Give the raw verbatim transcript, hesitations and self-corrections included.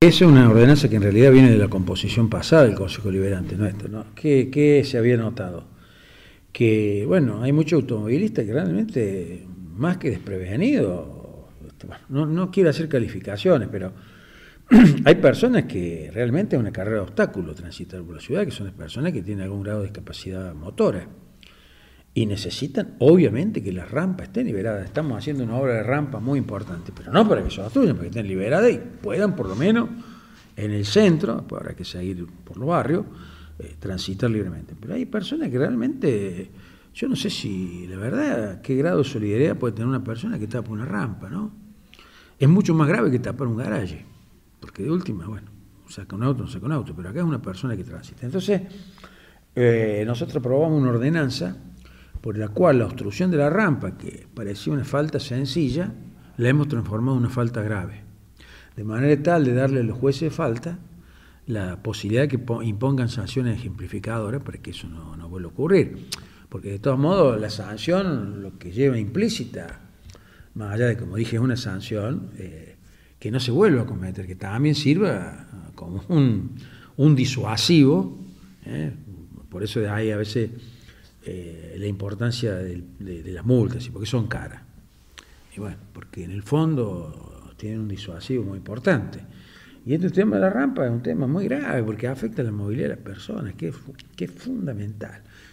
Esa es una ordenanza que en realidad viene de la composición pasada del Consejo Liberante nuestro, ¿no? ¿Qué, qué se había notado? Que, bueno, hay muchos automovilistas que realmente, más que desprevenidos, no, no quiero hacer calificaciones, pero hay personas que realmente es una carrera de obstáculos transitar por la ciudad, que son las personas que tienen algún grado de discapacidad motora. Y necesitan, obviamente, que las rampas estén liberadas. Estamos haciendo una obra de rampa muy importante, pero no para que se obstruyan, para que estén liberadas y puedan, por lo menos, en el centro, pues habrá que seguir por los barrios, eh, transitar libremente. Pero hay personas que realmente, yo no sé si, la verdad, qué grado de solidaridad puede tener una persona que tapa una rampa, ¿no? Es mucho más grave que tapar un garaje, porque de última, bueno, saca un auto, no saca un auto, pero acá es una persona que transita. Entonces, eh, nosotros aprobamos una ordenanza por la cual la obstrucción de la rampa, que parecía una falta sencilla, la hemos transformado en una falta grave. De manera tal de darle a los jueces de falta la posibilidad de que impongan sanciones ejemplificadoras para que eso no, no vuelva a ocurrir. Porque de todos modos la sanción lo que lleva implícita, más allá de, como dije, es una sanción, eh, que no se vuelva a cometer, que también sirva como un, un disuasivo, eh, por eso de ahí a veces eh, la importancia de, de, de las multas, porque son caras. Y bueno, porque en el fondo tienen un disuasivo muy importante. Y este tema de la rampa es un tema muy grave porque afecta a la movilidad de las personas, que es, que es fundamental.